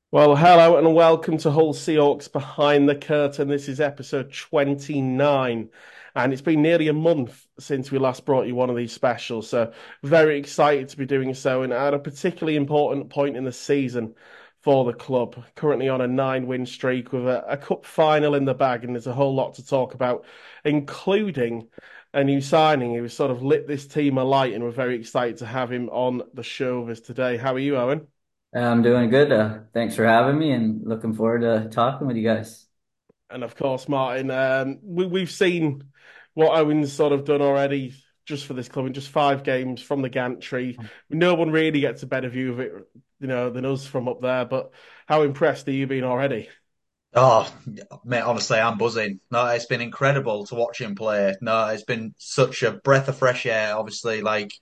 Well, hello and welcome to Hull Seahawks Behind the Curtain. This is episode 29, and it's been nearly a month since we last brought you one of these specials. So, very excited to be doing so, and at a particularly important point in the season for the club. Currently on a 9-win streak with a cup final in the bag, and there's a whole lot to talk about, including a new signing who sort of lit this team alight, and we're very excited to have him on the show with us today. How are you, Owen? I'm doing good. Thanks for having me and looking forward to talking with you guys. And of course, Martin, we've seen what Owen's sort of done already just for this club in just 5 games from the gantry. No one really gets a better view of it, than us from up there. But how impressed are you been already? Oh, mate, honestly, I'm buzzing. No, it's been incredible to watch him play. No, it's been such a breath of fresh air. Obviously,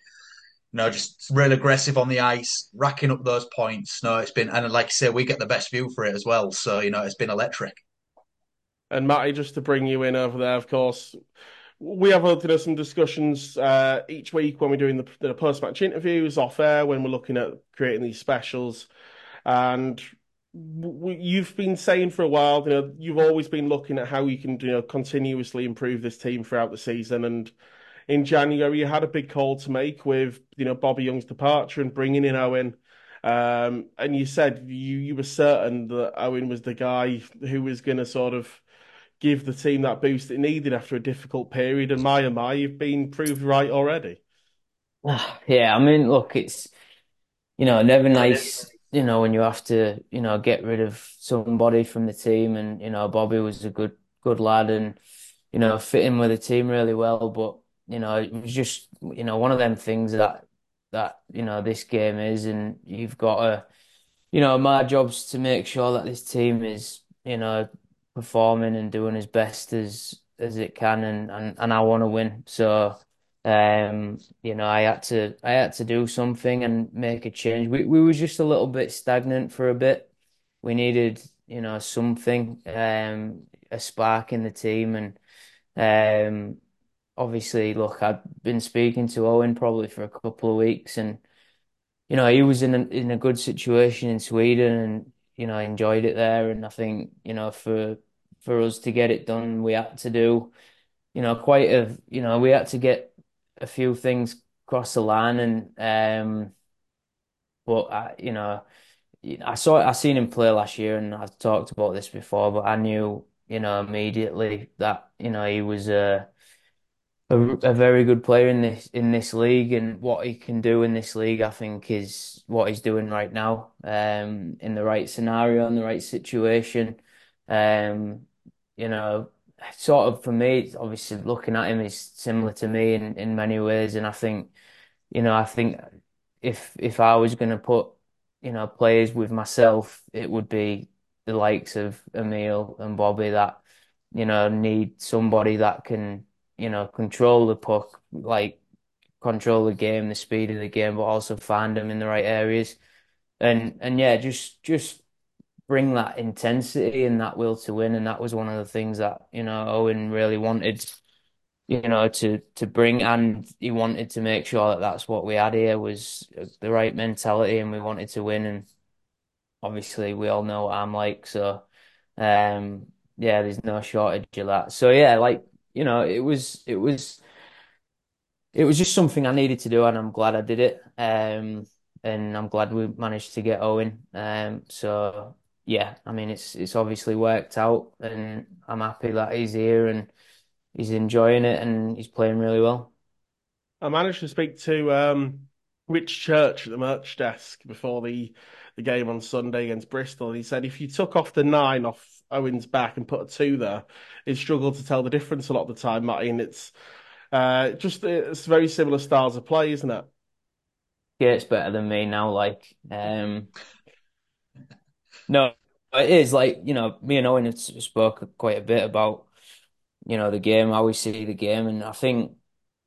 just real aggressive on the ice, racking up those points. No, it's been, and like I say, we get the best view for it as well. So, it's been electric. And Matty, just to bring you in over there, of course, we have some discussions each week when we're doing the post-match interviews off air when we're looking at creating these specials. And you've been saying for a while, you've always been looking at how you can, continuously improve this team throughout the season. And in January, you had a big call to make with, Bobby Young's departure and bringing in Owen. And you said you were certain that Owen was the guy who was going to sort of give the team that boost it needed after a difficult period. And you've been proved right already. Yeah, I mean, look, it's never nice, when you have to, get rid of somebody from the team, and Bobby was a good lad, and fit in with the team really well. But it was just one of them things that this game is, and you've got to. My job's to make sure that this team is, performing and doing as best as it can, and I want to win. So, I had to do something and make a change. We were just a little bit stagnant for a bit. We needed, something, a spark in the team, and obviously, look, I've been speaking to Owen probably for a couple of weeks, and he was in a good situation in Sweden, and enjoyed it there. And I think for us to get it done, we had to do we had to get a few things across the line. And but I seen him play last year, and I've talked about this before, but I knew immediately that he was a very good player in this league, and what he can do in this league, I think, is what he's doing right now. In the right scenario, in the right situation. Um, you know, Sort of for me, it's obviously looking at him is similar to me in many ways, and I think if I was going to put players with myself, it would be the likes of Emil and Bobby that need somebody that can control the puck, like control the game, the speed of the game, but also find them in the right areas. And yeah, just bring that intensity and that will to win. And that was one of the things that, Owen really wanted, to bring. And he wanted to make sure that that's what we had here was the right mentality, and we wanted to win. And obviously we all know what I'm like. So, yeah, there's no shortage of that. So yeah, like, it was just something I needed to do, and I'm glad I did it. And I'm glad we managed to get Owen. So yeah, I mean, it's obviously worked out, and I'm happy that he's here and he's enjoying it and he's playing really well. I managed to speak to Rich Church at the merch desk before the game on Sunday against Bristol. He said if you took off the 9 off Owen's back and put a 2 there, he struggled to tell the difference a lot of the time, Matty. And it's very similar styles of play, isn't it? Yeah, it's better than me now. Like, no, it is like, me and Owen have spoke quite a bit about, the game, how we see the game. And I think,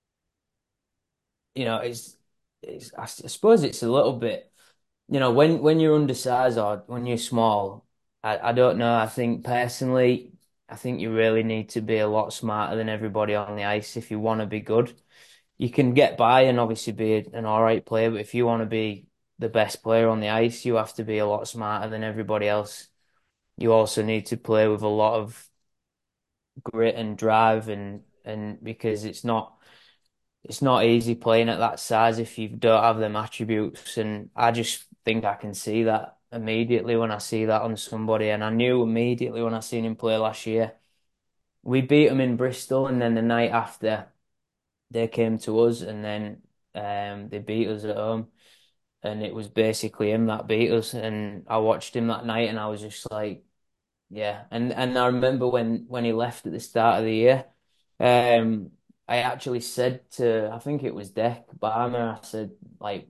I suppose it's a little bit. When you're undersized or when you're small, I don't know. I think personally, I think you really need to be a lot smarter than everybody on the ice if you want to be good. You can get by and obviously be an all right player, but if you want to be the best player on the ice. You have to be a lot smarter than everybody else. You also need to play with a lot of grit and drive and because it's not easy playing at that size if you don't have them attributes. And I just think I can see that immediately when I see that on somebody. And I knew immediately when I seen him play last year. We beat them in Bristol, and then the night after they came to us, and then they beat us at home. And it was basically him that beat us. And I watched him that night, and I was just like, yeah. And I remember when he left at the start of the year, um, I actually said to I think it was Dec Barmer, I said like,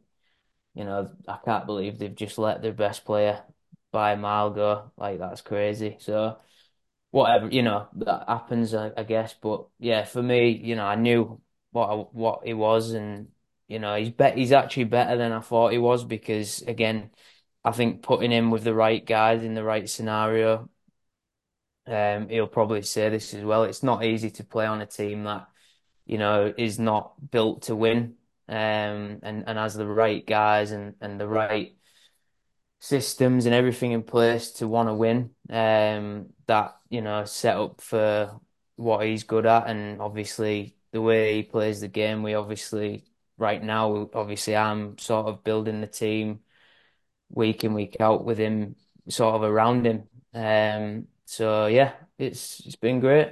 I can't believe they've just let their best player by a mile go. Like that's crazy. So whatever, that happens, I guess. But yeah, for me, I knew what he was, and he's actually better than I thought he was because again, I think putting him with the right guys in the right scenario, he'll probably say this as well. It's not easy to play on a team that, is not built to win, and has the right guys and the right systems and everything in place to want to win, that, set up for what he's good at. And obviously, the way he plays the game, right now, obviously, I'm sort of building the team week in, week out with him sort of around him. So yeah, it's been great.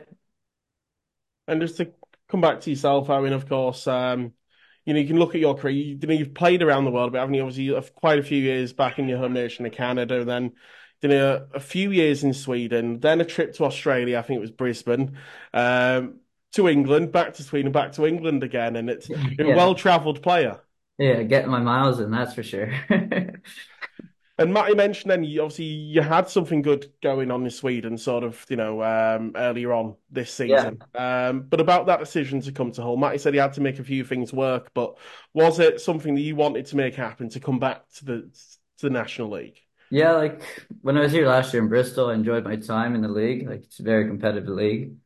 And just to come back to yourself, I mean, of course, you can look at your career. You've played around the world, but haven't you? Obviously, you have quite a few years back in your home nation of Canada, then a few years in Sweden, then a trip to Australia. I think it was Brisbane, to England, back to Sweden, back to England again, and you're a Yeah, well-travelled player. yeah, getting my miles in, that's for sure. And Matty mentioned then you had something good going on in Sweden, sort of, earlier on this Yeah. season. But about that decision to come to Hull, Matty said he had to make a few things work, but was it something that you wanted to make happen to come back to the National League? Yeah, like when I was here last year in Bristol, I enjoyed my time in the league. Like it's a very competitive league.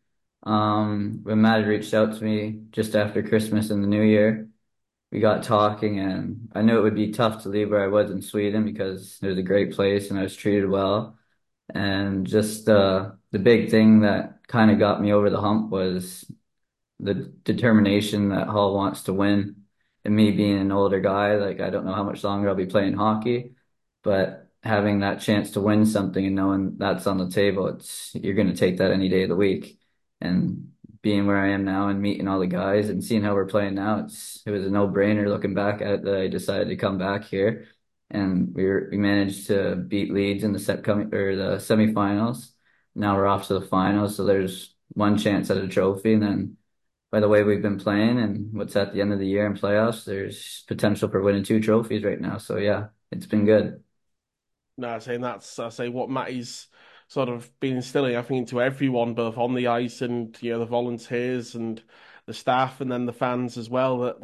When Matt had reached out to me just after Christmas and the New Year, we got talking, and I knew it would be tough to leave where I was in Sweden because it was a great place and I was treated well. And just the big thing that kind of got me over the hump was the determination that Hull wants to win. And me being an older guy, like I don't know how much longer I'll be playing hockey, but having that chance to win something and knowing that's on the table, it's you're going to take that any day of the week. And being where I am now and meeting all the guys and seeing how we're playing now, it was a no-brainer looking back at it that I decided to come back here. And we managed to beat Leeds in the the semifinals. Now we're off to the finals, so there's one chance at a trophy, and then by the way we've been playing and what's at the end of the year in playoffs, there's potential for winning two trophies right now. So yeah, it's been good. No, I say what Matty's sort of been instilling, I think, into everyone, both on the ice and, the volunteers and the staff and then the fans as well, that,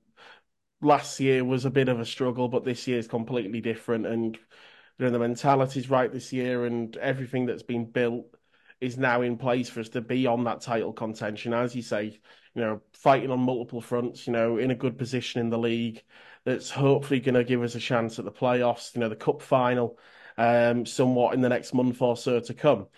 last year was a bit of a struggle, but this year is completely different. And the mentality's right this year, and everything that's been built is now in place for us to be on that title contention. As you say, fighting on multiple fronts, in a good position in the league. That's hopefully going to give us a chance at the playoffs, the cup final, somewhat in the next month or so to come.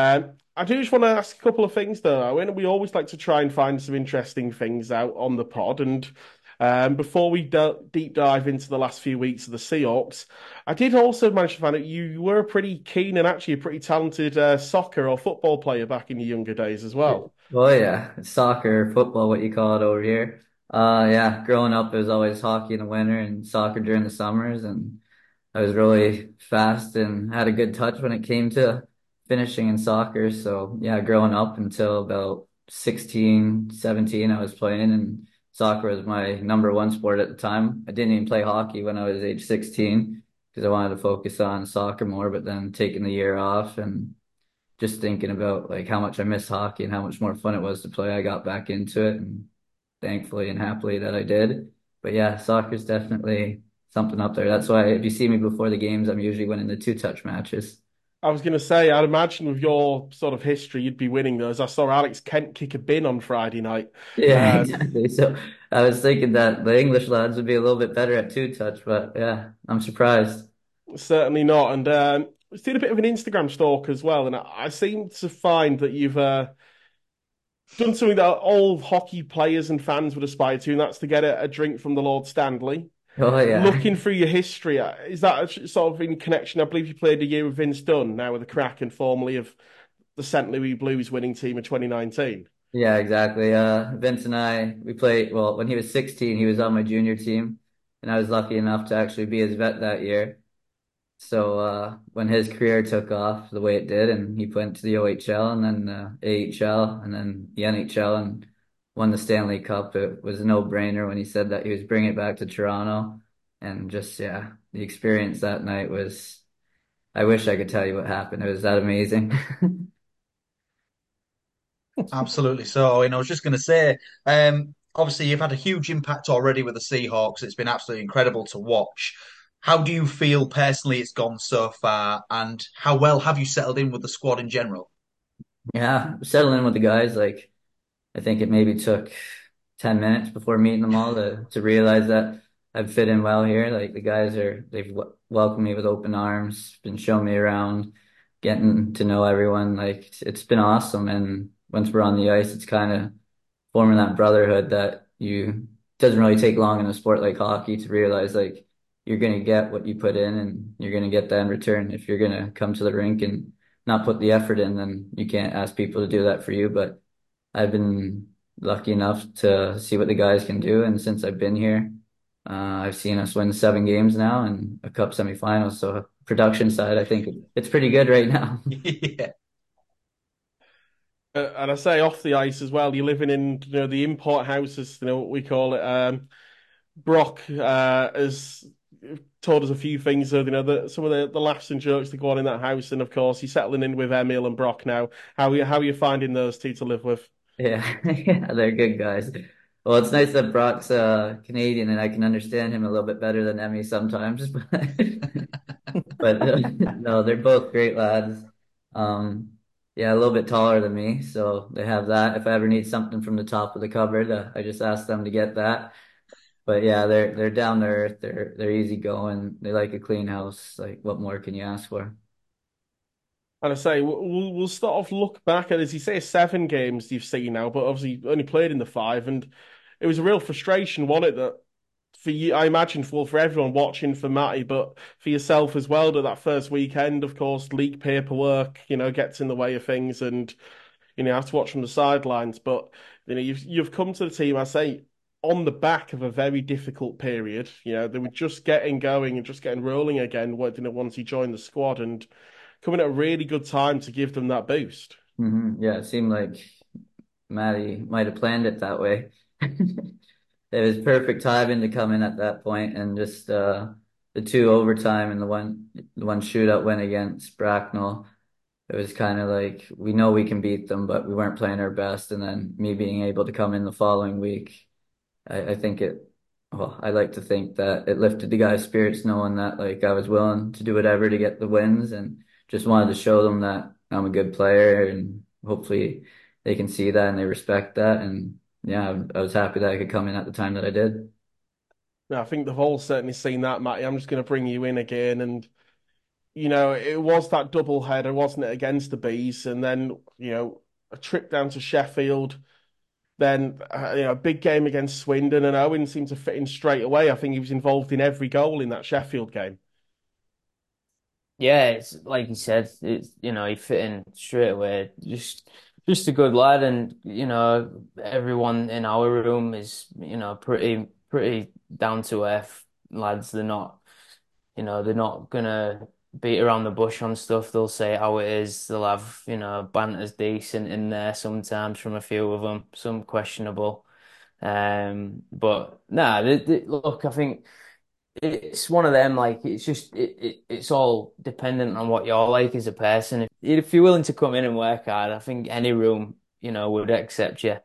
I do just want to ask a couple of things though. I mean, we always like to try and find some interesting things out on the pod, and before we deep dive into the last few weeks of the Seahawks, I did also manage to find out you were a pretty keen and actually a pretty talented soccer or football player back in your younger days as well. Oh yeah, it's soccer, football, what you call it over here. Yeah, growing up it was always hockey in the winter and soccer during the summers, and I was really fast and had a good touch when it came to finishing in soccer. So yeah, growing up until about 16, 17, I was playing, and soccer was my number one sport at the time. I didn't even play hockey when I was age 16 because I wanted to focus on soccer more, but then taking the year off and just thinking about like how much I miss hockey and how much more fun it was to play, I got back into it, and thankfully and happily that I did. But yeah, soccer's definitely something up there. That's why if you see me before the games, I'm usually winning the two touch matches. I was going to say, I'd imagine with your sort of history, you'd be winning those. I saw Alex Kent kick a bin on Friday night. Yeah, Um, exactly. So I was thinking that the English lads would be a little bit better at two touch, but yeah, I'm surprised. Certainly not. And I've seen a bit of an Instagram stalk as well, and I seem to find that you've done something that all hockey players and fans would aspire to, and that's to get a drink from the Lord Stanley. Oh yeah. Looking through your history, is that sort of in connection? I believe you played a year with Vince Dunn, now with the Kraken, formerly of the St. Louis Blues winning team of 2019. Yeah, exactly. Vince and I, we played, well, when he was 16, he was on my junior team, and I was lucky enough to actually be his vet that year. So when his career took off the way it did, and he went to the OHL and then AHL and then the NHL and won the Stanley Cup, it was a no-brainer when he said that he was bringing it back to Toronto. And just, yeah, the experience that night was, I wish I could tell you what happened. It was that amazing. Absolutely. So, I was just going to say, obviously, you've had a huge impact already with the Seahawks. It's been absolutely incredible to watch. How do you feel personally it's gone so far, and how well have you settled in with the squad in general? Yeah, settling in with the guys, like, I think it maybe took 10 minutes before meeting them all to realize that I've fit in well here. Like the guys they've welcomed me with open arms, been showing me around, getting to know everyone. Like it's been awesome. And once we're on the ice, it's kind of forming that brotherhood that you doesn't really take long in a sport like hockey to realize like you're gonna get what you put in and you're gonna get that in return. If you're gonna come to the rink and not put the effort in, then you can't ask people to do that for you. But I've been lucky enough to see what the guys can do, and since I've been here, I've seen us win 7 games now and a cup semifinals. So production side, I think it's pretty good right now. Yeah. And I say off the ice as well, you're living in, the import houses, what we call it. Brock has told us a few things of, some of the laughs and jokes that go on in that house. And of course, you're settling in with Emil and Brock now. How are you finding those two to live with? Yeah, yeah, they're good guys. Well, it's nice that Brock's Canadian and I can understand him a little bit better than Emmy sometimes. But no, they're both great lads. Um, yeah, a little bit taller than me, so they have that. If I ever need something from the top of the cupboard, I just ask them to get that. But yeah, they're down to earth. They're easy going. They like a clean house. Like, what more can you ask for? And I say we'll sort of look back at, as you say, 7 games you've seen now, but obviously you only played in the five, and it was a real frustration, wasn't it, that for you, I imagine for everyone watching, for Matty, but for yourself as well, that first weekend, of course, league paperwork, gets in the way of things, and you have to watch from the sidelines. But you've come to the team, I say, on the back of a very difficult period. They were just getting going and just getting rolling again. Once he joined the squad, and coming at a really good time to give them that boost. Yeah, it seemed like Maddie might have planned it that way. It was perfect timing to come in at that point, and just the two overtime and the one shootout win against Bracknell. It was kind of like we know we can beat them, but we weren't playing our best. And then me being able to come in the following week, I think well, I like to think that it lifted the guys' spirits knowing that like I was willing to do whatever to get the wins and just wanted to show them that I'm a good player and hopefully they can see that and they respect that. And yeah, I was happy that I could come in at the time that I did. Now, I think they've all certainly seen that, Matty. I'm just going to bring you in again. And, it was that double header, wasn't it, against the Bees? And then, a trip down to Sheffield. Then, a big game against Swindon. And Owen seemed to fit in straight away. I think he was involved in every goal in that Sheffield game. Yeah, it's like you said, it's he fit in straight away. Just a good lad, and everyone in our room is pretty down to earth lads. They're not gonna beat around the bush on stuff. They'll say how it is. They'll have banter's decent in there sometimes from a few of them, some questionable. But nah, look, I think it's one of them. Like it's just it's all dependent on what you're like as a person. If you're willing to come in and work hard, I think any room would accept you.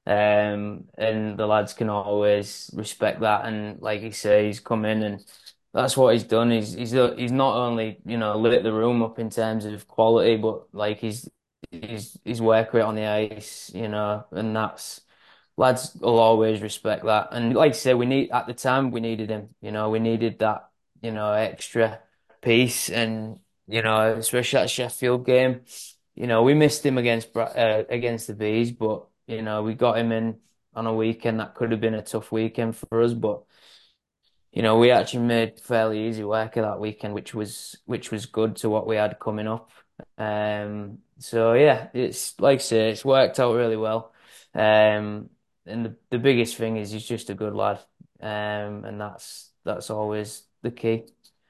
And the lads can always respect that. And like you say, he's come in and that's what he's done. He's not only, lit the room up in terms of quality, but like his work rate on the ice, and that's lads will always respect that. And like I say, we need at the time we needed him. We needed that, extra piece, and especially that Sheffield game. We missed him against the Bees, but we got him in on a weekend that could have been a tough weekend for us, but. We actually made fairly easy work of that weekend, which was good to what we had coming up. So yeah, it's like I say, it's worked out really well. And the biggest thing is he's just a good lad. And that's always the key.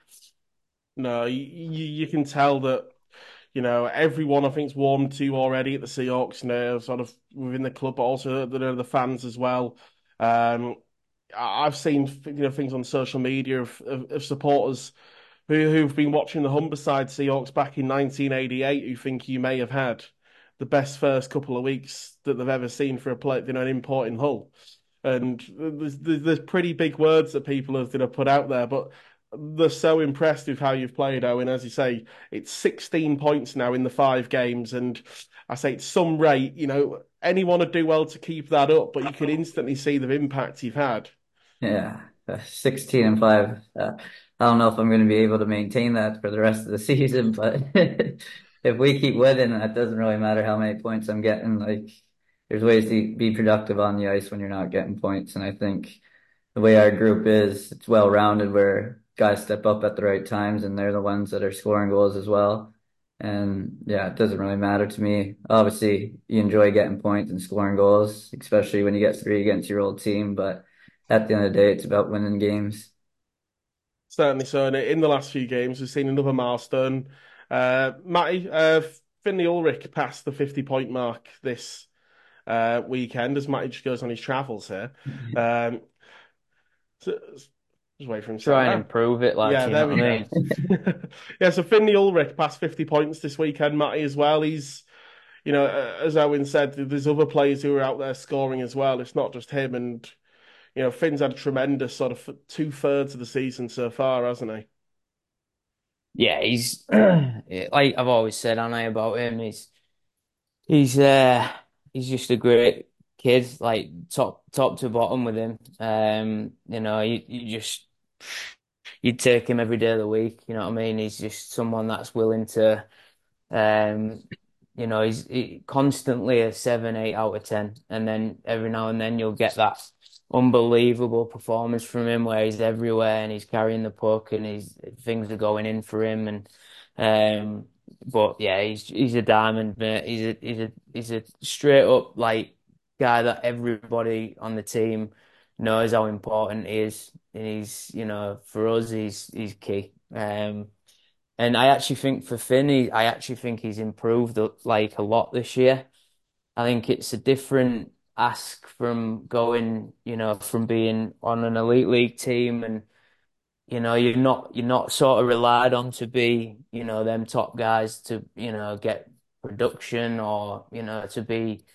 No, you can tell that, everyone I think's warmed to already at the Seahawks now, sort of within the club, but also the fans as well. Um, I've seen things on social media of supporters who've been watching the Humberside Seahawks back in 1988 who think you may have had the best first couple of weeks that they've ever seen for a play, an import in Hull. And there's pretty big words that people have put out there, but they're so impressed with how you've played, Owen. As you say, it's 16 points now in the 5 games, and I say it's some rate. Anyone would do well to keep that up, but you can instantly see the impact you've had. Yeah, 16 and 5. I don't know if I'm going to be able to maintain that for the rest of the season, but if we keep winning, that doesn't really matter how many points I'm getting. Like, there's ways to be productive on the ice when you're not getting points. And I think the way our group is, it's well rounded where guys step up at the right times and they're the ones that are scoring goals as well. And yeah, it doesn't really matter to me. Obviously, you enjoy getting points and scoring goals, especially when you get three against your old team, but at the end of the day, it's about winning games. Certainly so. And in the last few games, we've seen another milestone. Matty, Finley Ulrich passed the 50-point mark this weekend as Matty just goes on his travels here. Um, just wait for him to settle Try and down. improve it, lad, Yeah, you there know we what I go. mean? Yeah, so Finley Ulrich passed 50 points this weekend, Matty, as well. He's, as Owen said, there's other players who are out there scoring as well. It's not just him. And, Finn's had a tremendous sort of 2/3 of the season so far, hasn't he? Yeah, he's like I've always said, I know about him. He's he's just a great kid, like top to bottom with him. You just you'd take him every day of the week. You know what I mean? He's just someone that's willing to, um, he's constantly a 7, 8 out of 10, and then every now and then you'll get that unbelievable performance from him where he's everywhere and he's carrying the puck and things are going in for him um. But yeah, he's a diamond, mate. He's a straight up like guy that everybody on the team knows how important he is, and for us he's key. And I actually think for Finney, I actually think he's improved like a lot this year. I think it's a different ask from going, from being on an elite league team and you're not sort of relied on to be, them top guys to, get production or, to be,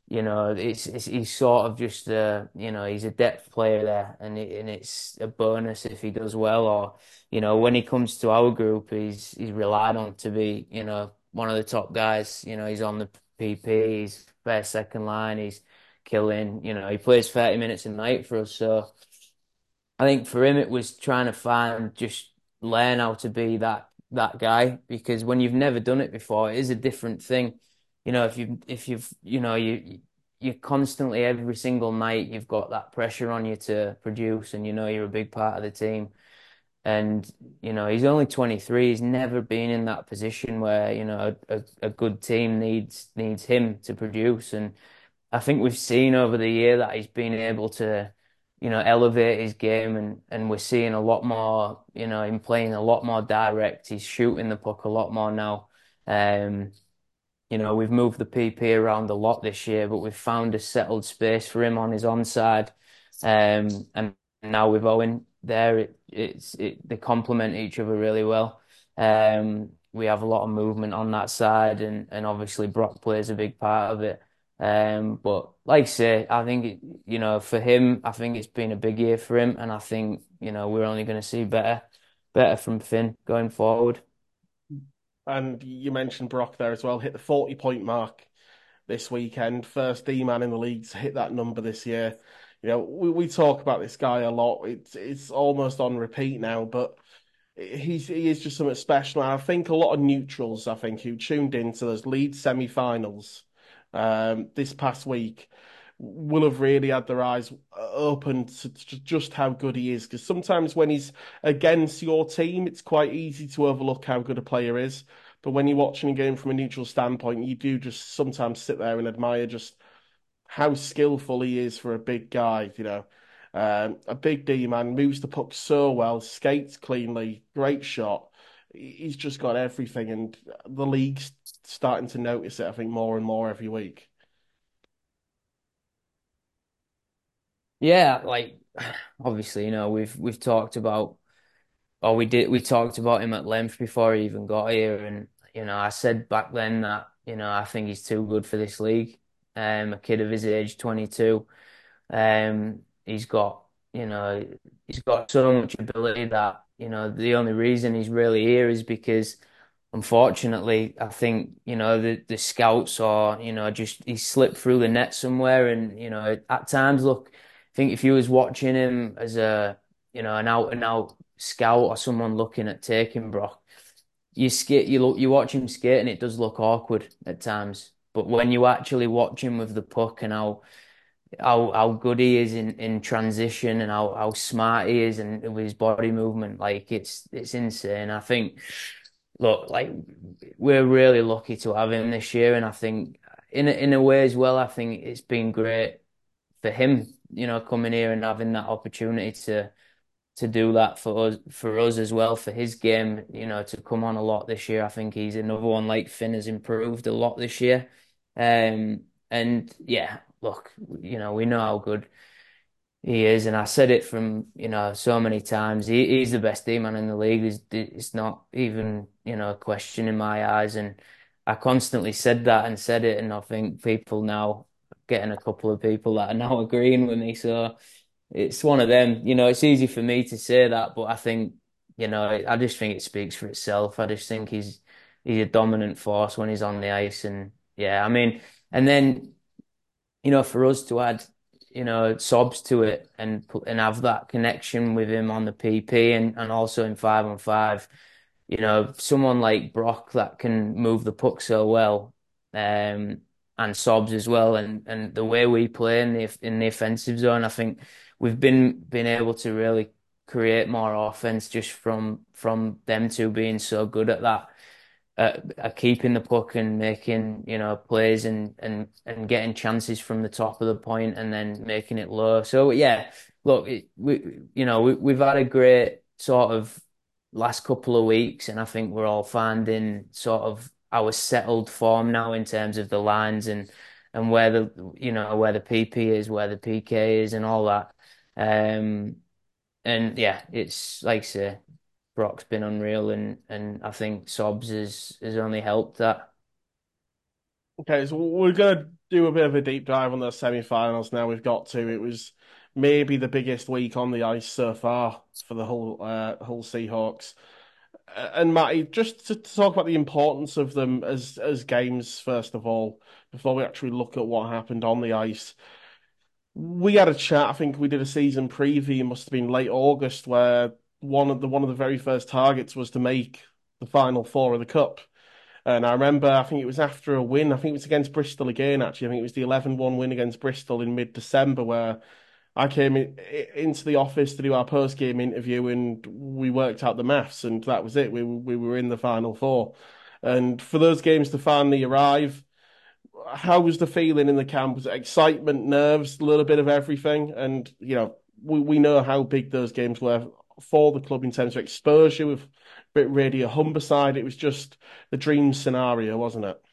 he's sort of just he's a depth player there and it's a bonus if he does well or, when he comes to our group, he's relied on to be, one of the top guys. He's on the PP, he's first, second line, he's killing, he plays 30 minutes a night for us. So I think for him it was trying to find just learn how to be that guy because when you've never done it before, it is a different thing. If you've you're constantly every single night you've got that pressure on you to produce and you're a big part of the team. And he's only 23. He's never been in that position where a good team needs him to produce. And I think we've seen over the year that he's been able to, elevate his game and we're seeing a lot more, him playing a lot more direct. He's shooting the puck a lot more now. Um, we've moved the PP around a lot this year, but we've found a settled space for him on his onside. And now with Owen there, they complement each other really well. We have a lot of movement on that side, and obviously Brock plays a big part of it. But like I say, I think for him, I think it's been a big year for him, and I think we're only going to see better better from Finn going forward. And you mentioned Brock there as well, hit the 40-point mark this weekend. First D-man in the league to hit that number this year. We talk about this guy a lot. It's almost on repeat now, but he is just something special. And I think a lot of neutrals, I think, who tuned into those Leeds semi-finals this past week will have really had their eyes open to just how good he is. Because sometimes when he's against your team, it's quite easy to overlook how good a player is. But when you're watching a game from a neutral standpoint, you do just sometimes sit there and admire just how skillful he is for a big guy. A big D man, moves the puck so well, skates cleanly, great shot. He's just got everything, and the league's starting to notice it, I think, more and more every week. Yeah, like obviously, we've talked about, or we talked about him at length before he even got here, and I said back then that I think he's too good for this league. A kid of his age, 22. He's got, he's got so much ability that, the only reason he's really here is because, unfortunately, I think, the scouts or, just he slipped through the net somewhere. And, at times, look, I think if you was watching him as an out and out scout or someone looking at taking Brock, you watch him skate and it does look awkward at times. But when you actually watch him with the puck and how good he is in transition and how smart he is and with his body movement. Like it's insane. I think look, like we're really lucky to have him this year, and I think in a way as well, I think it's been great for him, coming here and having that opportunity to do that for us as well, for his game, to come on a lot this year. I think he's another one like Finn has improved a lot this year. And yeah, look, we know how good he is, and I said it from, so many times. He's the best D man in the league. It's not even, a question in my eyes. And I constantly said that and said it, and I think people now getting a couple of people that are now agreeing with me. So it's one of them. It's easy for me to say that, but I think, I just think it speaks for itself. I just think he's a dominant force when he's on the ice, and yeah, I mean, and then for us to add, Sobs to it and have that connection with him on the PP and also in 5-on-5, someone like Brock that can move the puck so well, and Sobs as well, and the way we play in the offensive zone, I think we've been able to really create more offense just from them two being so good at that, at keeping the puck and making, plays and getting chances from the top of the point and then making it low. So yeah, look, we've had a great sort of last couple of weeks, and I think we're all finding sort of our settled form now in terms of the lines and where where the PP is, where the PK is, and all that. Um, and yeah, it's like I say, Brock's been unreal, and I think Sobs has only helped that. Okay, so we're gonna do a bit of a deep dive on the semi-finals now. We've got to. It was maybe the biggest week on the ice so far for the whole Seahawks. And Matty, just to talk about the importance of them as games, first of all, before we actually look at what happened on the ice. We had a chat, I think we did a season preview, it must have been late August, where one of the very first targets was to make the final four of the cup. And I remember, I think it was after a win, I think it was against Bristol again, actually. I think it was the 11-1 win against Bristol in mid-December, where I came into the office to do our post-game interview, and we worked out the maths, and that was it. We were in the final four. And for those games to finally arrive, how was the feeling in the camp? Was it excitement, nerves, a little bit of everything? And we know how big those games were for the club in terms of exposure with Brit Radio Humberside. It was just the dream scenario, wasn't it?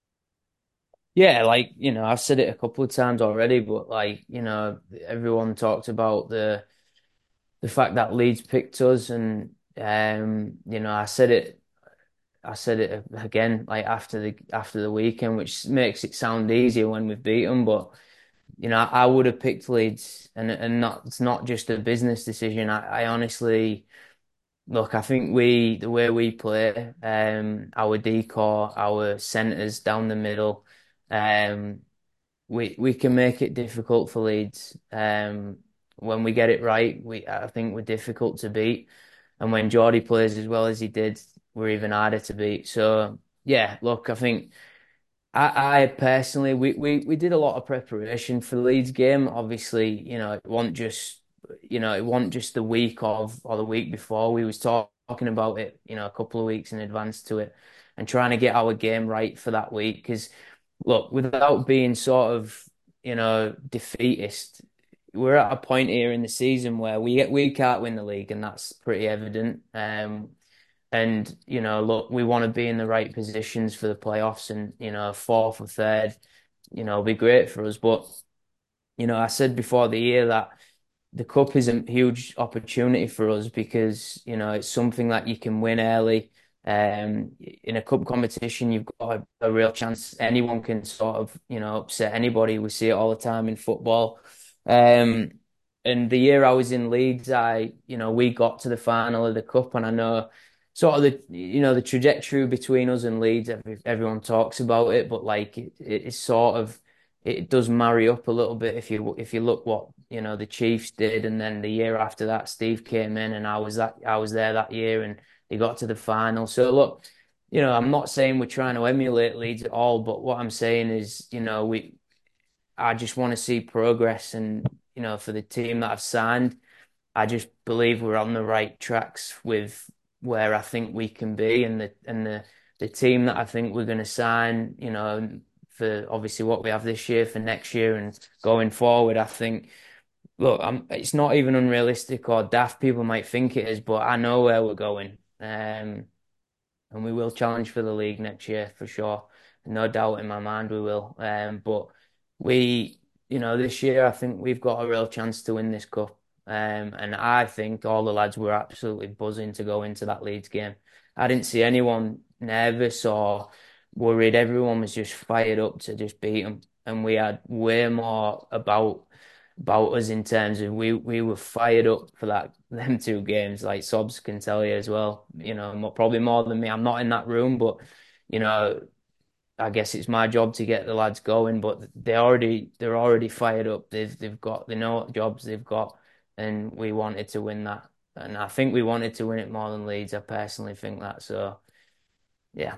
Yeah, like, I've said it a couple of times already, but like, everyone talked about the fact that Leeds picked us, and I said it again, like after the weekend, which makes it sound easier when we've beat them, but I would have picked Leeds, and not it's not just a business decision. I honestly look, I think the way we play, our decor, our centres down the middle, um, we can make it difficult for Leeds. When we get it right, I think we're difficult to beat. And when Geordie plays as well as he did, we're even harder to beat. So yeah, look, I think I personally we did a lot of preparation for the Leeds game. Obviously, it wasn't just the week of or the week before. We was talking about it, a couple of weeks in advance to it and trying to get our game right for that week. Because look, without being sort of, defeatist, we're at a point here in the season where we can't win the league, and that's pretty evident. And, look, we want to be in the right positions for the playoffs and, fourth or third, be great for us. But, I said before the year that the cup is a huge opportunity for us because, it's something that you can win early. In a cup competition, you've got a real chance. Anyone can sort of, upset anybody. We see it all the time in football. Um, and the year I was in Leeds, we got to the final of the cup, and I know sort of the trajectory between us and Leeds. Everyone talks about it, but like it's sort of it does marry up a little bit if you look what the Chiefs did, and then the year after that, Steve came in, and I was there that year, and they got to the final. So look, I'm not saying we're trying to emulate Leeds at all, but what I'm saying is, I just want to see progress, and for the team that I've signed, I just believe we're on the right tracks with where I think we can be, and the team that I think we're going to sign, for obviously what we have this year for next year and going forward. I think, look, it's not even unrealistic or daft. People might think it is, but I know where we're going. And we will challenge for the league next year for sure. No doubt in my mind we will. But this year I think we've got a real chance to win this cup. And I think all the lads were absolutely buzzing to go into that Leeds game. I didn't see anyone nervous or worried. Everyone was just fired up to just beat them. And we had way more about us in terms of we were fired up for them two games. Like Sobs can tell you as well. Probably more than me. I'm not in that room, but you know, I guess it's my job to get the lads going. But they're already fired up. They know what jobs they've got, and we wanted to win that. And I think we wanted to win it more than Leeds. I personally think that. So yeah.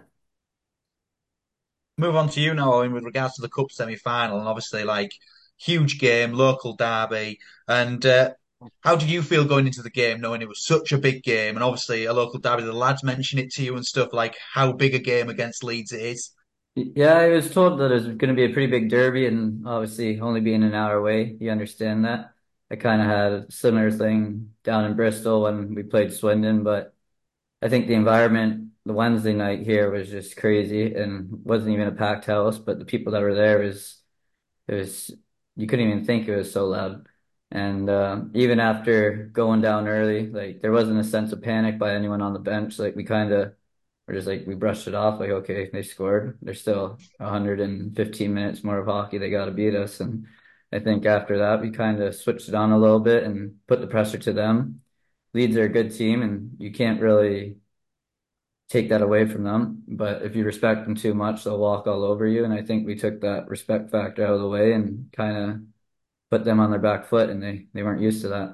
Move on to you now, Owen, with regards to the cup semi-final, and obviously, like, huge game, local derby. And how did you feel going into the game, knowing it was such a big game, and obviously a local derby? The lads mention it to you and stuff, like how big a game against Leeds it is. Yeah, I was told that it was going to be a pretty big derby, and obviously only being an hour away, you understand that. I kind of had a similar thing down in Bristol when we played Swindon, but I think the environment the Wednesday night here was just crazy and wasn't even a packed house, but the people that were there was it was you couldn't even think it was so loud. And even after going down early, like there wasn't a sense of panic by anyone on the bench. Like we kind of were just like we brushed it off. Like okay, they scored. There's still 115 minutes more of hockey. They got to beat us. And I think after that, we kind of switched it on a little bit and put the pressure to them. Leeds are a good team, and you can't really take that away from them. But if you respect them too much, they'll walk all over you. And I think we took that respect factor out of the way and kind of put them on their back foot, and they weren't used to that.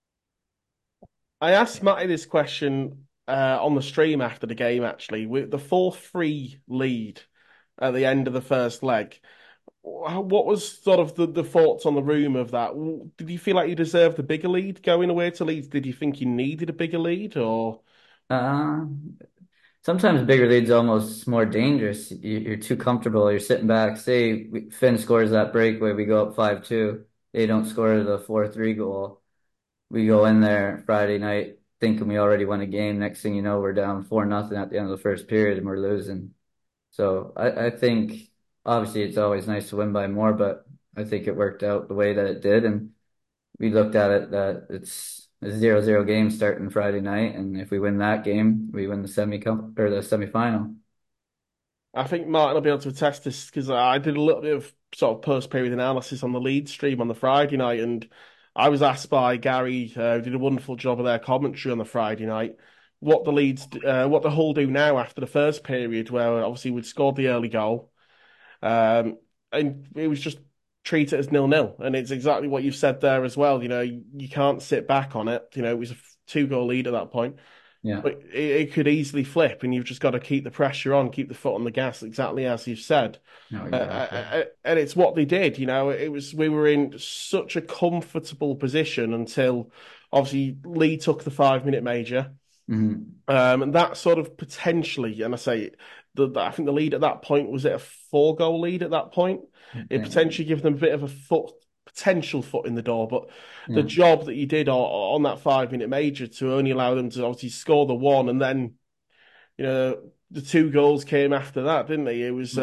I asked Matty this question on the stream after the game, actually, with the 4-3 lead at the end of the first leg. What was sort of the thoughts on the room of that? Did you feel like you deserved a bigger lead going away to Leeds? Did you think you needed a bigger lead, or Uh, Sometimes bigger leads almost more dangerous. You're too comfortable. You're sitting back. Say Finn scores that breakaway, we go up 5-2. They don't score the 4-3 goal. We go in there Friday night thinking we already won a game. Next thing you know, we're down 4-0 at the end of the first period and we're losing. So I think obviously it's always nice to win by more, but I think it worked out the way that it did. And we looked at it that it's a 0-0 game starting Friday night. And if we win that game, we win the the semifinal. I think Martin will be able to attest this because I did a little bit of sort of post-period analysis on the Leeds stream on the Friday night, and I was asked by Gary, who did a wonderful job of their commentary on the Friday night. what the Hull do now after the first period, where obviously we'd scored the early goal, and it was just treat it as 0-0, and it's exactly what you've said there as well. You can't sit back on it. It was a two-goal lead at that point. Yeah. But it could easily flip, and you've just got to keep the pressure on, keep the foot on the gas, exactly as you've said. No, exactly. And it's what they did. We were in such a comfortable position until obviously Lee took the 5 minute major, Hmm. and that sort of potentially, and I say I think the lead at that point was it a 4 goal lead at that point. It Yeah. potentially gave them a bit of a potential foot in the door, but the Yeah. job that you did on that 5 minute major to only allow them to obviously score the one, and then the 2 goals came after that, didn't they? It was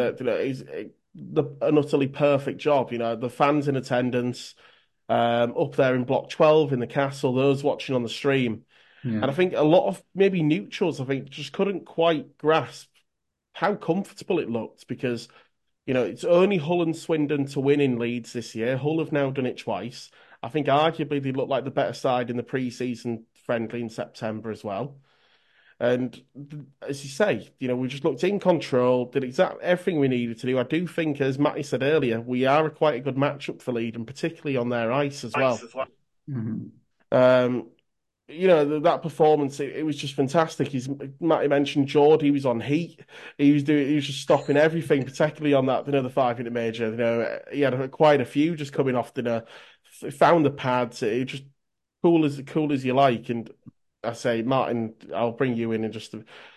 an utterly perfect job. The fans in attendance, up there in Block 12 in the castle, those watching on the stream. Yeah. And I think a lot of maybe neutrals, I think, just couldn't quite grasp how comfortable it looked because, it's only Hull and Swindon to win in Leeds this year. Hull have now done it twice. I think arguably they look like the better side in the pre-season friendly in September as well. And as you say, we just looked in control, did exactly everything we needed to do. I do think, as Matty said earlier, we are quite a good matchup for Leeds, and particularly on their ice as well. Hmm. Um, that performance, it was just fantastic. Matty mentioned Geordie, he was on heat. He was just stopping everything, particularly on that, the 5 minute major. He had quite a few just coming off, found the pads. It just cool as you like. And I say, Martin, I'll bring you in just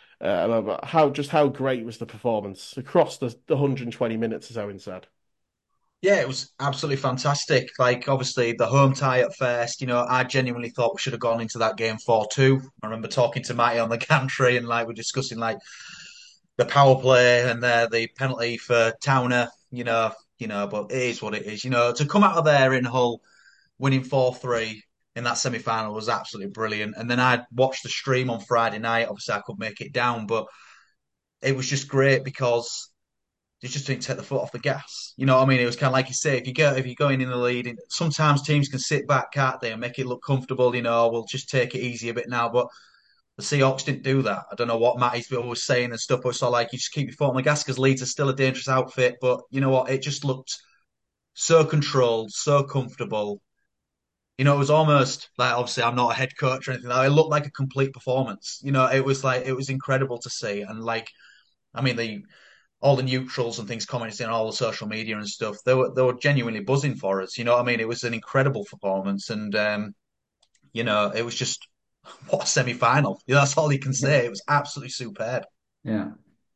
how great was the performance across the 120 minutes, as Owen said. Yeah, it was absolutely fantastic. Like, obviously, the home tie at first, I genuinely thought we should have gone into that game 4-2. I remember talking to Matty on the gantry and, like, we're discussing, like, the power play and the penalty for Towner, but it is what it is. To come out of there in Hull winning 4-3 in that semi final was absolutely brilliant. And then I watched the stream on Friday night. Obviously, I could make it down, but it was just great because they just didn't take the foot off the gas. You know what I mean? It was kind of like you say, if you're going in the lead, sometimes teams can sit back, can't they, and make it look comfortable. We'll just take it easy a bit now. But the Seahawks didn't do that. I don't know what Matty's always saying and stuff, but it's all like you just keep your foot on the gas because Leeds are still a dangerous outfit. But you know what? It just looked so controlled, so comfortable. It was almost like, obviously I'm not a head coach or anything. It looked like a complete performance. It was incredible to see. And like, I mean, all the neutrals and things commenting on all the social media and stuff, they were genuinely buzzing for us. You know what I mean? It was an incredible performance, and it was just what a semi-final. That's all you can Yeah. say. It was absolutely superb. Yeah.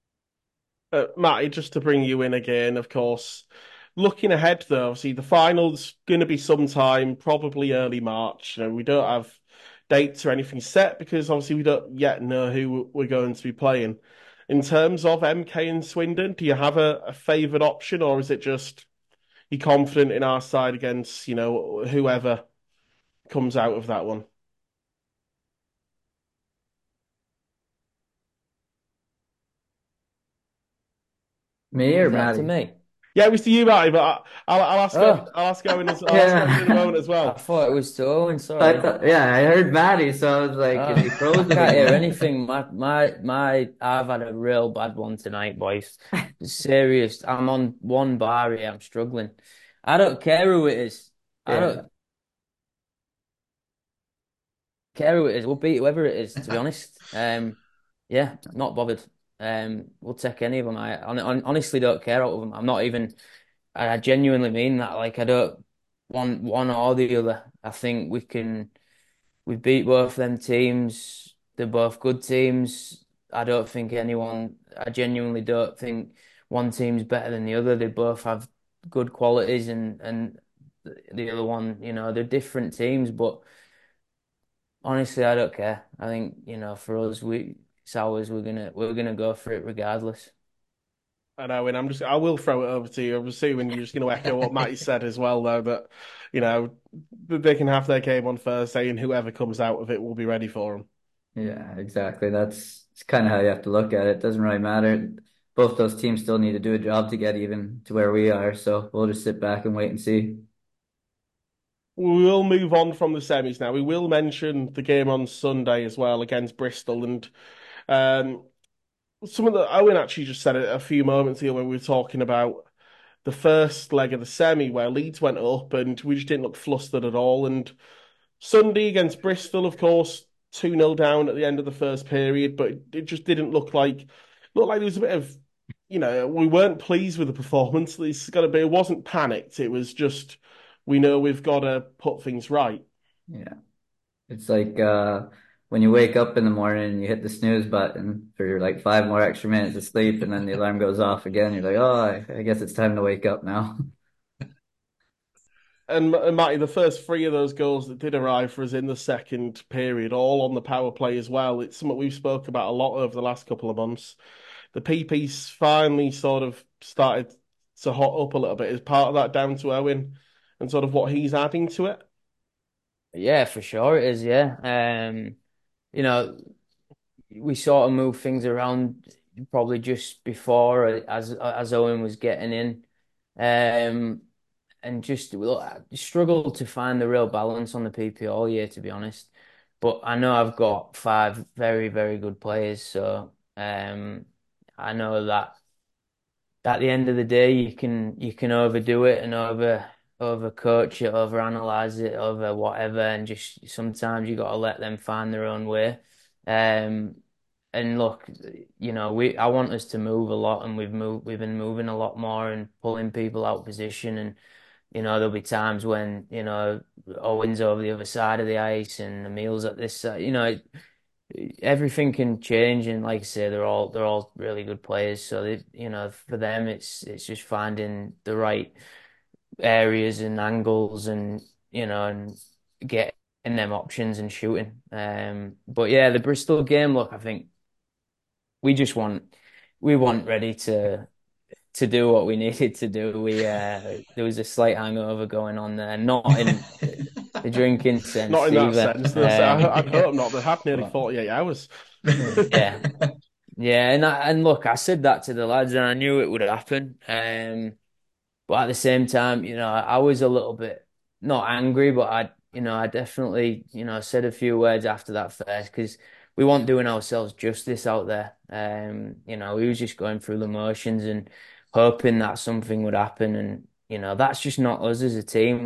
Matty, just to bring you in again, of course. Looking ahead, though, obviously the final's going to be sometime, probably early March. We don't have dates or anything set because obviously we don't yet know who we're going to be playing. In terms of MK and Swindon, do you have a favoured option, or is it just you confident in our side against whoever comes out of that one? Me or Is that to Maddie? me? Yeah, it was to you, Matty, but Oh, I'll ask Owen in a moment Yeah. as I well. thought it was to Owen, sorry. Yeah, I heard Maddie, so I was like, is he I frozen can't hear again? anything. I've had a real bad one tonight, boys. Serious. I'm on one bar here. I'm struggling. I don't care who it is. I Yeah. don't care who it is. We'll beat whoever it is, to be honest. Yeah, not bothered. We'll take any of them. I honestly don't care out of them. I'm not even. I genuinely mean that. Like, I don't want one or the other. I think we can. We beat both them teams. They're both good teams. I don't think anyone. I genuinely don't think one team's better than the other. They both have good qualities, and the other one, they're different teams. But honestly, I don't care. I think, for us, it's ours. We're gonna go for it regardless. I know, and I will throw it over to you. I'm assuming you're just going to echo what Matty said as well, though, that, you know, they can have their game on Thursday and whoever comes out of it will be ready for them. Yeah, exactly. It's kind of how you have to look at it. It doesn't really matter. Both those teams still need to do a job to get even to where we are. So we'll just sit back and wait and see. we will move on from the semis now. We will mention the game on Sunday as well against Bristol, and um, something that Owen actually just said a few moments ago when we were talking about the first leg of the semi where Leeds went up and we just didn't look flustered at all. And Sunday against Bristol, of course, 2-0 down at the end of the first period, but it just didn't look like there was a bit of, we weren't pleased with the performance. It's got to be, it wasn't panicked. It was just, we know we've got to put things right. Yeah. It's like when you wake up in the morning and you hit the snooze button for like 5 more extra minutes of sleep, and then the alarm goes off again. You're like, oh, I guess it's time to wake up now. And Matty, the first three of those goals that did arrive for us in the second period, all on the power play as well. It's something we've spoke about a lot over the last couple of months. The PP's finally sort of started to hot up a little bit. Is part of that down to Owen and sort of what he's adding to it? Yeah, for sure it is. Yeah. You know, we sort of moved things around probably just before as Owen was getting in. Um, and just well, I struggled to find the real balance on the PP all year, to be honest. But I know I've got five very, very good players, so I know that at the end of the day, you can overdo it and over coach it, over analyze it, over whatever, and just sometimes you got to let them find their own way. Um, and look, I want us to move a lot, and we've been moving a lot more and pulling people out of position, and there'll be times when Owen's over the other side of the ice and Emil's at this side. Everything can change, and like I say, they're all really good players. So for them, it's just finding the right areas and angles, and and getting them options and shooting. But yeah, the Bristol game. Look, I think we just want we want ready to do what we needed to do. There was a slight hangover going on there, not in the drinking Not sense in that either. sense. I'd Yeah. hope not. They had nearly But 48 hours. yeah. Yeah, and look, I said that to the lads, and I knew it would happen. But at the same time, I was a little bit not angry, but I definitely, said a few words after that first because we weren't doing ourselves justice out there. We was just going through the motions and hoping that something would happen, and that's just not us as a team.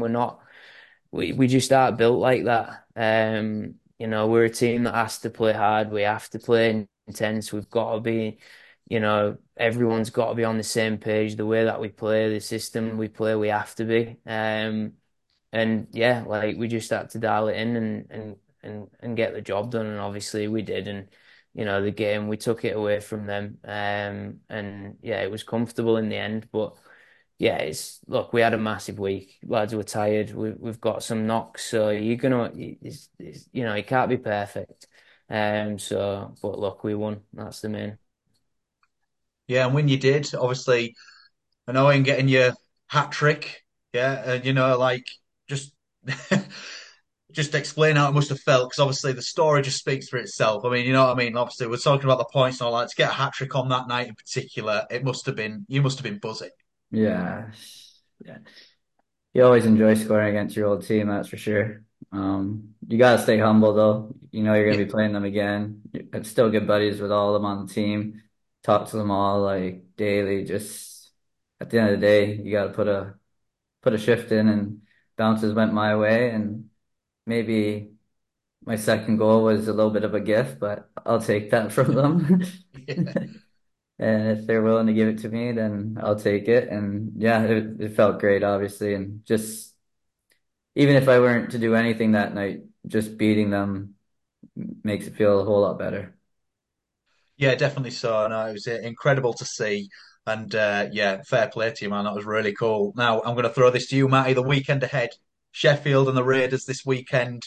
We just aren't built like that. We're a team that has to play hard. We have to play intense. We've got to be, everyone's got to be on the same page. The way that we play, the system we play, we have to be. And yeah, like we just had to dial it in and get the job done. And obviously we did. And the game we took it away from them. And yeah, it was comfortable in the end, but yeah, look, we had a massive week. Lads were tired. We've got some knocks, so you're gonna, it can't be perfect. But look, we won. That's the main. Yeah, and when you did, obviously, I know in getting your hat trick, yeah, and like just just explain how it must have felt because obviously the story just speaks for itself. I mean, you know what I mean? Obviously, we're talking about the points and all that. To get a hat trick on that night in particular, it must have been you must have been buzzing. Yeah. Yeah. You always enjoy scoring against your old team, that's for sure. You gotta stay humble though. You know you're gonna Yeah, be playing them again. I'm still good buddies with all of them on the team. Talk to them all like daily. Just at the end of the day, you gotta put a shift in, and bounces went my way, and maybe my second goal was a little bit of a gift, but I'll take that from them. yeah, And if they're willing to give it to me, then I'll take it. And yeah, it felt great, obviously. And just even if I weren't to do anything that night, just beating them makes it feel a whole lot better. yeah, definitely so. No, it was incredible to see, and yeah, fair play to you, man. That was really cool. Now I'm going to throw this to you, Matty. The weekend ahead, Sheffield and the Raiders this weekend.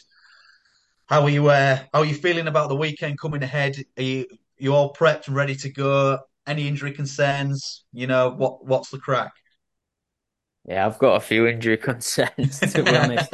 How are you feeling about the weekend coming ahead? You all prepped and ready to go? Any injury concerns? What's the crack? Yeah, I've got a few injury concerns to be honest.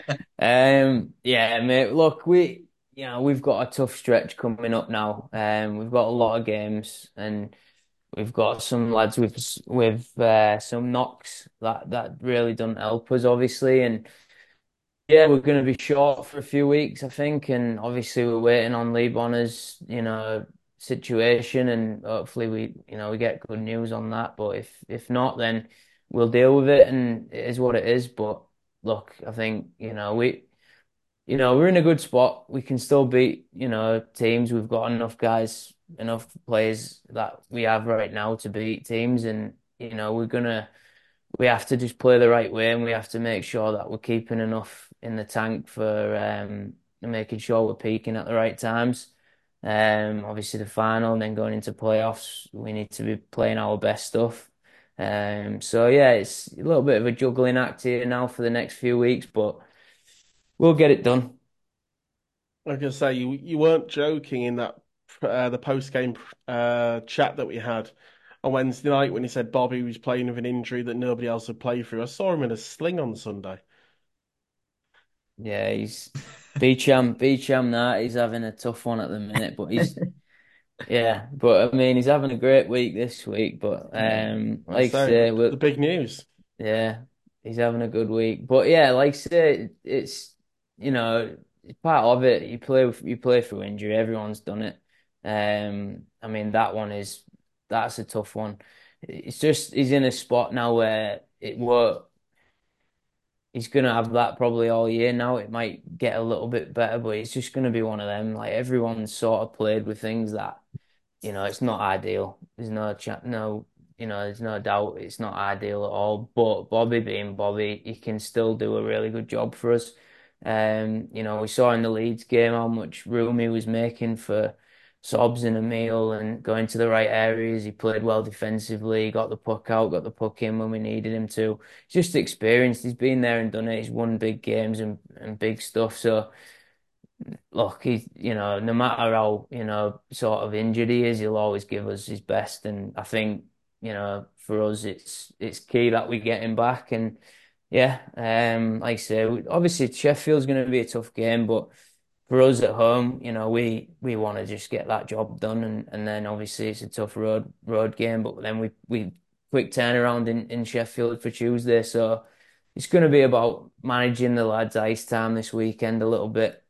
Yeah, mate. Look, we've got a tough stretch coming up now. We've got a lot of games, and we've got some lads with some knocks that really don't help us, obviously, and Yeah, we're going to be short for a few weeks, I think, and obviously we're waiting on Lee Bonner's, situation, and hopefully we get good news on that. But if not, then we'll deal with it, and it is what it is. But look, I think we're in a good spot. We can still beat, teams. We've got enough guys, enough players that we have right now to beat teams, and we have to just play the right way, and we have to make sure that we're keeping enough in the tank for making sure we're peaking at the right times. Obviously the final, and then going into playoffs, we need to be playing our best stuff. So yeah, it's a little bit of a juggling act here now for the next few weeks, but we'll get it done. Like I say, you weren't joking in that the post game chat that we had on Wednesday night when he said Bobby was playing with an injury that nobody else had played through. I saw him in a sling on Sunday. Yeah, he's Beecham that he's having a tough one at the minute, but yeah, but I mean he's having a great week this week, but I like I say say, the big news. yeah, he's having a good week. But yeah, like I say, it's part of it. You play through injury. Everyone's done it. I mean that's a tough one. It's just he's in a spot now where it won't. He's gonna have that probably all year now. It might get a little bit better, but it's just gonna be one of them. Like everyone's sort of played with things that it's not ideal. There's no doubt it's not ideal at all. But Bobby being Bobby, he can still do a really good job for us. We saw in the Leeds game how much room he was making for Sobs and Emil and going to the right areas. He played well defensively, got the puck out, got the puck in when we needed him to. He's just experienced. He's been there and done it. He's won big games and big stuff. So look, no matter how, sort of injured he is, he'll always give us his best. And I think, for us, it's key that we get him back. And yeah, like I say, obviously Sheffield's going to be a tough game, but for us at home, we want to just get that job done. And then obviously it's a tough road game, but then we quick turnaround in Sheffield for Tuesday. So it's going to be about managing the lads' ice time this weekend a little bit,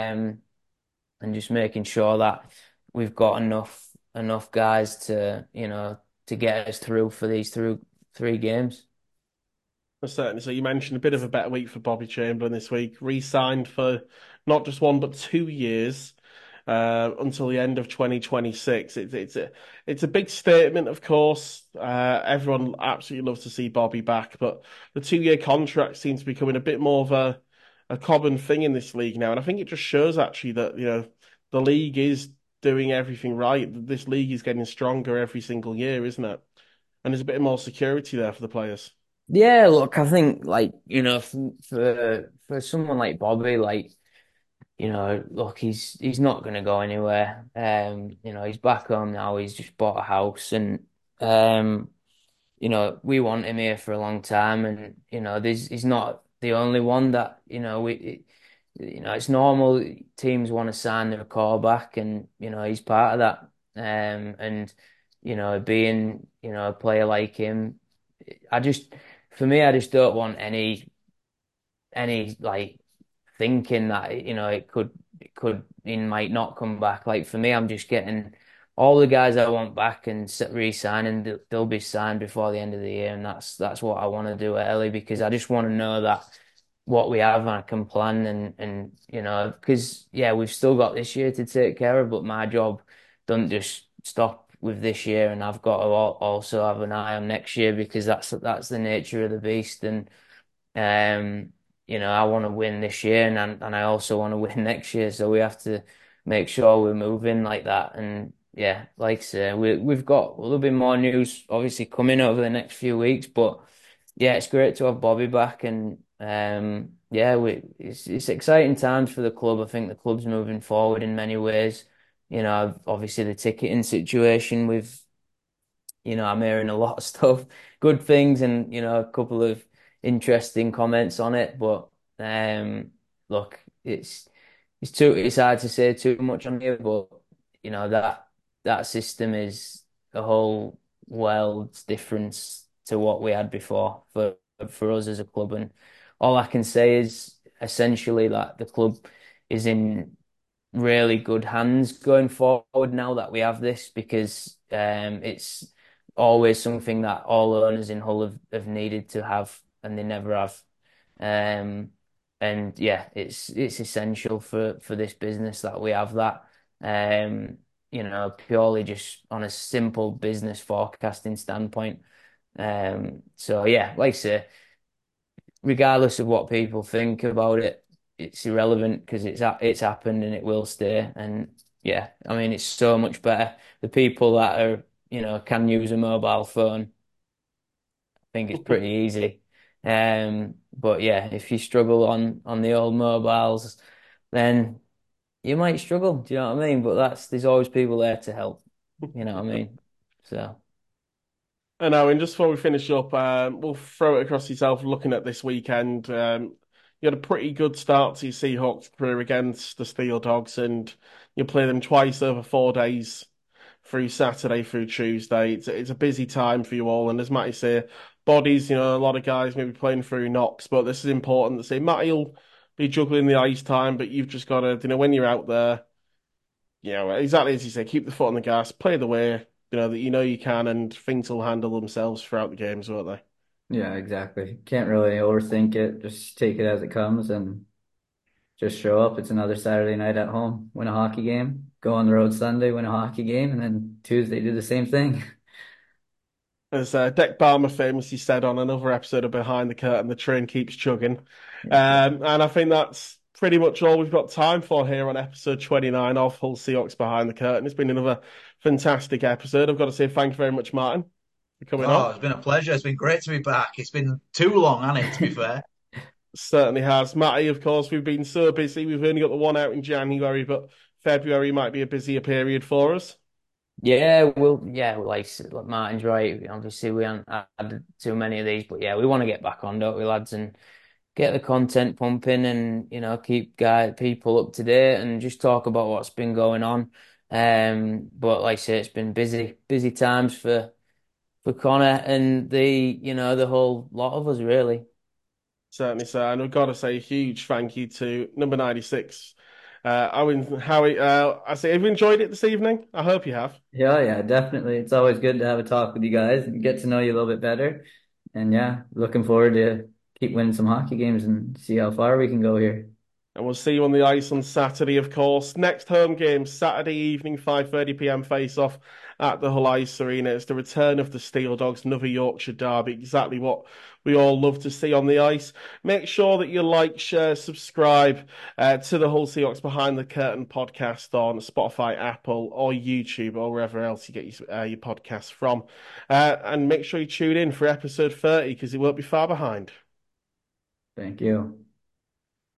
and just making sure that we've got enough guys to get us through for these through 3 games. Certainly. So you mentioned a bit of a better week for Bobby Chamberlain this week. Re-signed for not just 1 but 2 years until the end of 2026. It's a big statement, of course. Everyone absolutely loves to see Bobby back, but the 2 year contract seems to be becoming a bit more of a common thing in this league now, and I think it just shows actually that the league is doing everything right. This league is getting stronger every single year, isn't it? And there's a bit more security there for the players. Yeah, look, I think like for someone like Bobby, like look, he's not going to go anywhere. He's back home now. He's just bought a house, and we want him here for a long time. And he's not the only one that it's normal. Teams want to sign their core back, and he's part of that. And being a player like him, I just for me, I just don't want any like thinking that it could he might not come back. Like for me, I'm just getting all the guys I want back and re-signing. They'll be signed before the end of the year, and that's what I want to do early because I just want to know that what we have and I can plan and because yeah, we've still got this year to take care of, but my job doesn't just stop with this year, and I've got to also have an eye on next year because that's the nature of the beast. And I want to win this year, and I also want to win next year. So we have to make sure we're moving like that. And yeah, like I say, we've got a little bit more news obviously coming over the next few weeks. But yeah, it's great to have Bobby back, and yeah, it's exciting times for the club. I think the club's moving forward in many ways. Obviously the ticketing situation with I'm hearing a lot of stuff, good things, and a couple of interesting comments on it. But look, it's hard to say too much on here, but that system is a whole world's difference to what we had before for us as a club. And all I can say is essentially that the club is in really good hands going forward now that we have this because it's always something that all owners in Hull have needed to have and they never have. Um, and yeah, it's essential for this business that we have that. Um, purely just on a simple business forecasting standpoint. So yeah, like I say, regardless of what people think about it, it's irrelevant because it's happened and it will stay. And yeah, I mean, it's so much better. The people that are, can use a mobile phone, I think it's pretty easy. But yeah, if you struggle on the old mobiles, then you might struggle. Do you know what I mean? But there's always people there to help. You know what I mean? So And now, and just before we finish up, we'll throw it across yourself looking at this weekend. You had a pretty good start to your Seahawks career against the Steel Dogs, and you play them twice over 4 days through Saturday through Tuesday. It's a busy time for you all, and as Matty say, bodies, a lot of guys maybe playing through knocks, but this is important to say. Matty will be juggling the ice time, but you've just got to, when you're out there, exactly as you say, keep the foot on the gas, play the way, that you can, and things will handle themselves throughout the games, won't they? Yeah, exactly. Can't really overthink it. Just take it as it comes and just show up. It's another Saturday night at home, win a hockey game, go on the road Sunday, win a hockey game, and then Tuesday do the same thing. As Deck Balmer famously said on another episode of Behind the Curtain, the train keeps chugging. Yeah. And I think that's pretty much all we've got time for here on episode 29 of Hull Seahawks Behind the Curtain. It's been another fantastic episode. I've got to say thank you very much, Martin, for coming Oh, on. it's been a pleasure. It's been great to be back. It's been too long, hasn't it, to be fair? Certainly has. Matty, of course, we've been so busy. We've only got the one out in January, but February might be a busier period for us. like Martin's right. Obviously, we haven't had too many of these, but yeah, we want to get back on, don't we, lads, and get the content pumping and keep people up to date and just talk about what's been going on. But like I say, it's been busy times for Connor and the whole lot of us really. Certainly, sir. And I've got to say a huge thank you to number 96. Owen, Howie, I say, have you enjoyed it this evening? I hope you have. Yeah, yeah, definitely. It's always good to have a talk with you guys and get to know you a little bit better. And yeah, looking forward to keep winning some hockey games and see how far we can go here. And we'll see you on the ice on Saturday, of course. Next home game, Saturday evening, 5:30 p.m. face-off at the Hull Ice Arena. It's the return of the Steel Dogs, another Yorkshire derby, exactly what we all love to see on the ice. Make sure that you like, share, subscribe to the Hull Seahawks Behind the Curtain podcast on Spotify, Apple, or YouTube, or wherever else you get your podcasts from. And make sure you tune in for episode 30 because it won't be far behind. Thank you.